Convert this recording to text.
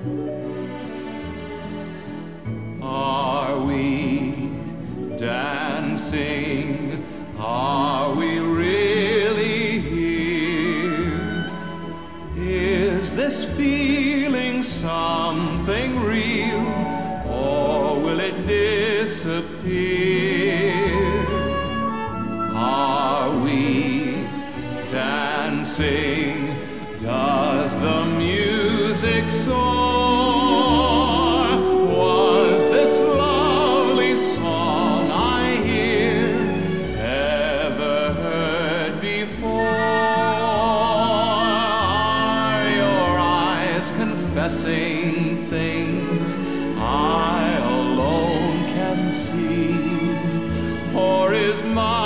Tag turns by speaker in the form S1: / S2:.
S1: Are we dancing? Are we really here? Is this feeling something real, or will it disappear? Are we dancing? Does the music soar? Was this lovely song I hear ever heard before? Are your eyes confessing things I alone can see? Or is my